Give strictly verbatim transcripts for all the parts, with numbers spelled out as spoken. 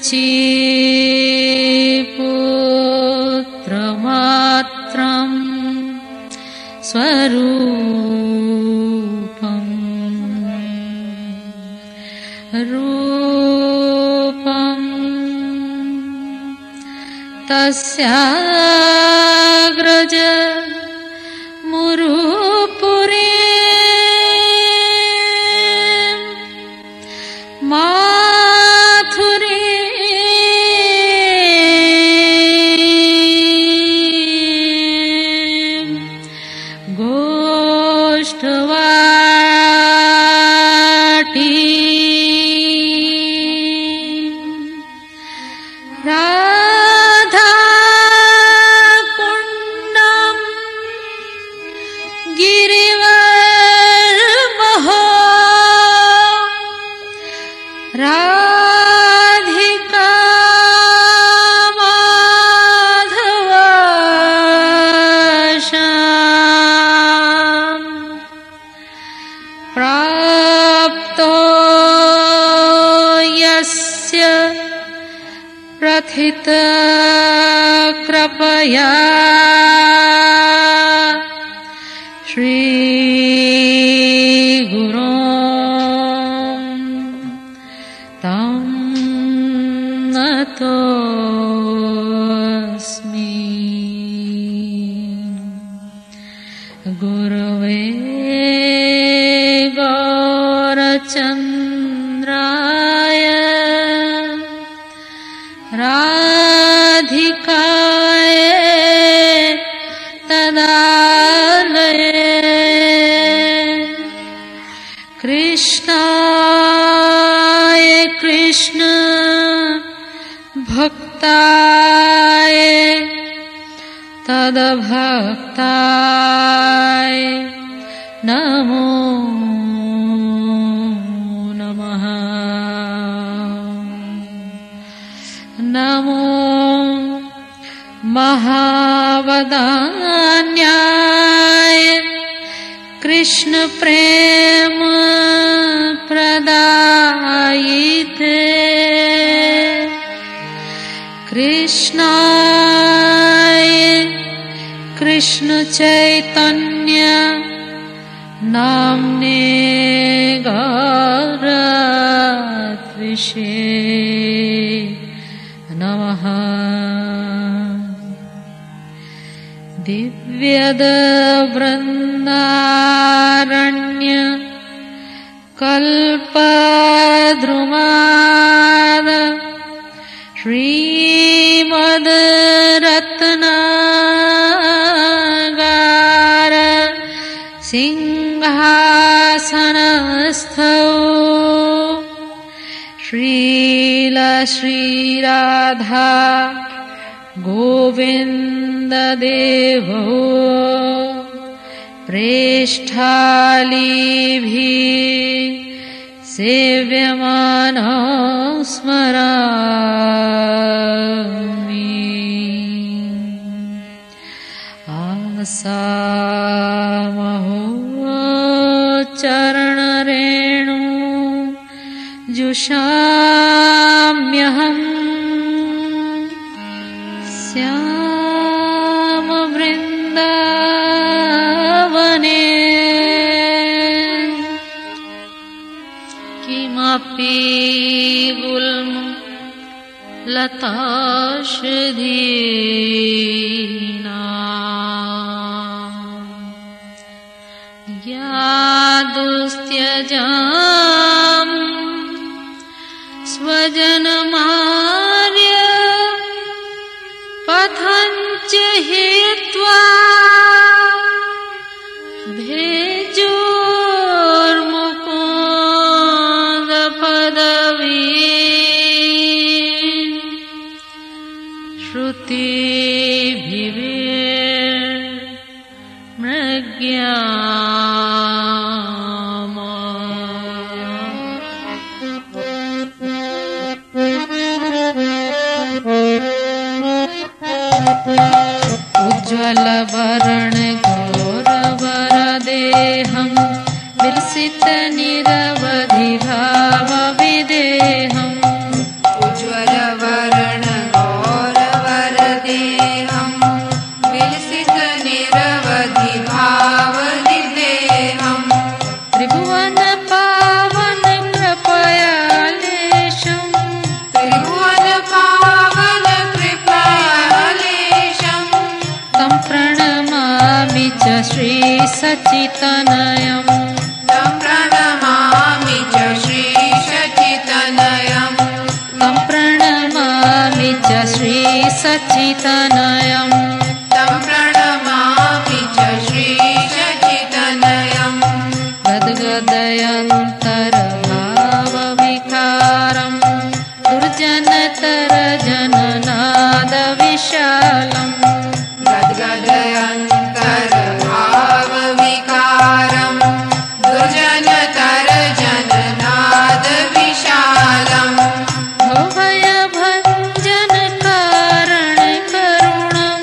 शचीपुत्रमात्रम् स्वरूपम् रूपम् तस्याग्रज मुरुपुरे माथुरे गोष्ठवाटी राधाकुण्डम् गिरिवर्महो राधिका माधवाशाम् प्राप्तो यस्य प्रथित कृपया श्री गुरो तं नतोऽस्मि गुरवे गौरचन्द्राय राधिकाय तदालये कृष्णाय कृष्ण भक्ताय तद्भक्ताय नमो नमः नमो महावदान्याय कृष्ण प्रेम प्रदायिते कृष्णाय कृष्ण चैतन्य नाम्ने गौरत्विषे नमः दिव्यद्वृन्दारण्य कल्पद्रुमाद श्रीमद्रत्नागार सिंहासनस्थौ श्रील श्रीराधा गोविन्ददेवो प्रेष्ठालीभिः सेव्यमानो स्मरामि आसामहो चरणरेणु जुषाम्यहम् श्यामवृन्दावने किमपि गुल्म लताशधीना यादुस्त्यजाम् स्वजनमार्य पथञ्च हित्वा भेजोर्मुकुन्द पदवी श्रुतिभिर्मृग्या तं प्रणमामि च श्री सच्चितनयं तं प्रणमामि च श्री सच्चितनयं तं प्रणमामि च श्री सच्चितनयं तं प्रणमामि च श्री सच्चितनयं गद्गदयन्तरभावविकारं दुर्जनतरजननादविशालम् गद्गदयन्तरभावविकारं दुर्जनतरजननादविशालं भवभयभञ्जनकारणकरुणं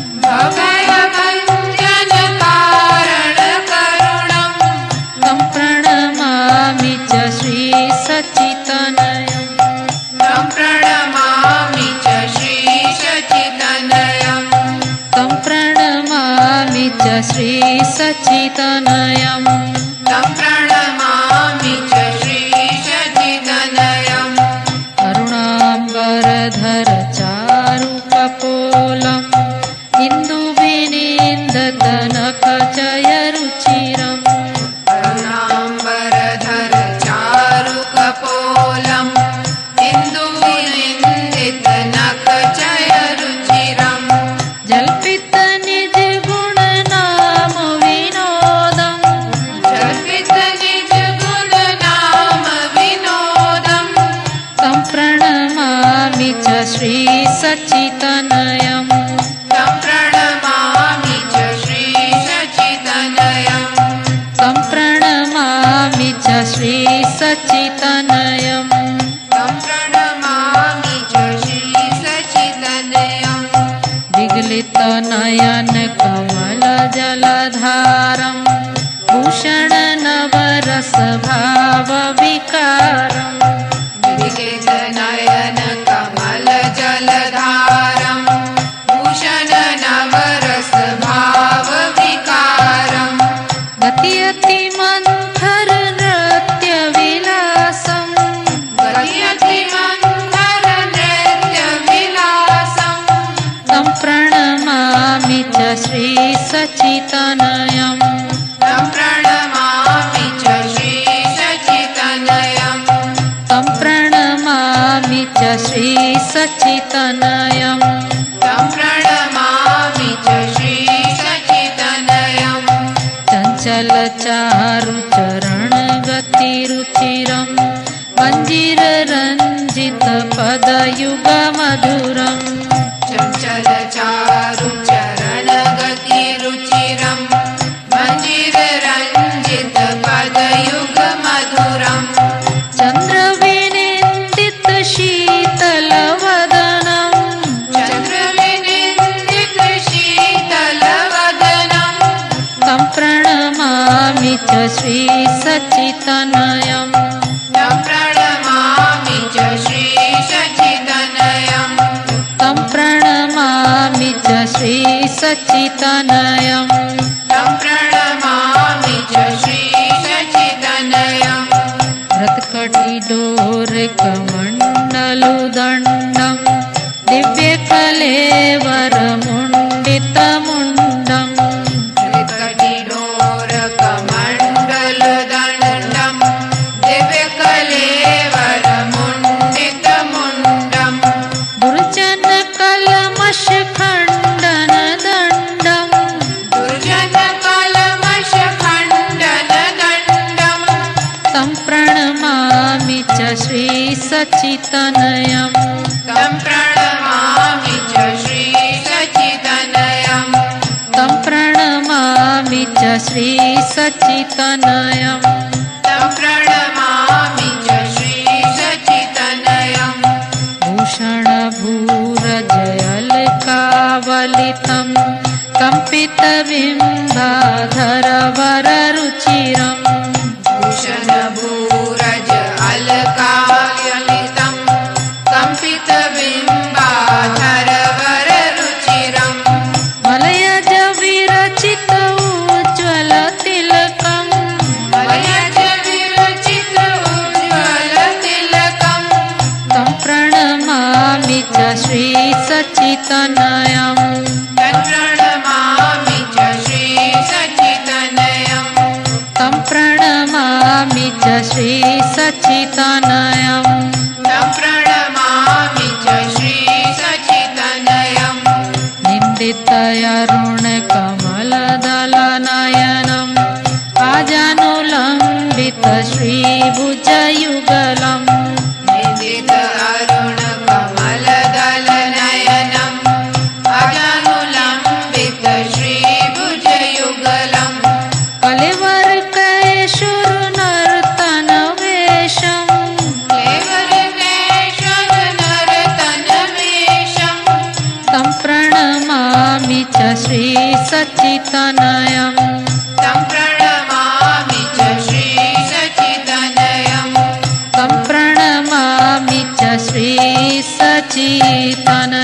भवभयभञ्जनकारणकरुणं तं प्रणमामि च श्री सच्चितनयं तं प्रणमामि च श्री सच्चितनयं तं प्रणमामि च श्री सच्चितनयं तं प्रणमामि च श्री सच्चितनयं करुणाम्बरधर चारुकपोलम् इन्दुविनीन्दतनखचयरुचिरम् करुणाम्बरधर चारुकपोलम् इन्दुविनिन्दितनखचयरुचिरम् जल्पितनिजगुणनाम विनोदम् जल्पितनिजगुणनाम विनोदम् तं प्रणमामि च श्री सच्चितनयं तं प्रणमामि च श्री सच्चितनयं तं प्रणमामि च श्री सच्चितनयं तं प्रणमामि च श्री सच्चितनयं विगलितनयन कमलजलधारं भूषणनवरसभावविकारम् विगलितनयन कमलजलधारं भूषणनवरसभावविकारं गतियतिमन्थर नृत्यविलासं गतियतिमन्थर नृत्यविलासं तं प्रणमामि च श्री सच्चितनयं तं प्रणमामि च श्री सच्चितनयं तं प्रणमामि च श्री सच्चितनयं तं प्रणमामि च श्री सच्चितनयं चञ्चलचारुचरणगतिरुचिरं मञ्जिररञ्जितपदयुगमधुरम् चञ्चलचारुचरणगतिरुचिरं मञ्जिररञ्जितपदयुगमधुरम् चन्द्रविनिन्दितशीतलवदनं चन्द्रविनिन्दितशीतलवदनं तं प्रणमामि च श्री सच्चितनयं तं प्रणमामि च श्री सच्चितनयं तं प्रणमामि च श्री सच्चितनयं तं प्रणमामि च श्री सच्चितनयं रत्कटिडोरकमण्डलुदण्डं दिव्यकलेवरमुण्डितमुण्डम् त्रिकटिडोरकमण्डलदण्डं दिव्यकलेवरमुण्डितमुण्डं दुर्जनकल्मषखण्डनदण्डं दुर्जनकल्मषखण्डनदण्डं तं प्रणमामि च श्री सच्चितनयं तं प्रणमामि च श्री सच्चितनयं तं प्रणमामि च श्री सच्चितनयं तं प्रणमामि च श्री सच्चितनयं भूषणभूरजयलकावलितं कम्पितबिम्बाधरवररुचिरम् भूषणभूरज अलकायलितं कम्पितबिम्बाधरवररुचिरं मलयज विरचित उज्ज्वलतिलकम् मलयज विरचित उज्ज्वलतिलकं तं प्रणमामि च श्री सच्चितनयं तं प्रणमामि निन्दितयारुणकमलदलनयनम् आजानुलम्बित श्रीभुजयुगलम् निन्दित अरुण कमलदलनयनम् आजानुलम्बित श्रीभुजयुगलम् कलेवरकेशुरनर्तनवेशम् क्लेवरकेशरनर्तनवेशम् तं प्रणमामि च श्रीसच्चितनयम् तं प्रणमामि च श्रीसच्चितनयम् तं प्रणमामि च श्रीसच्चितनयम्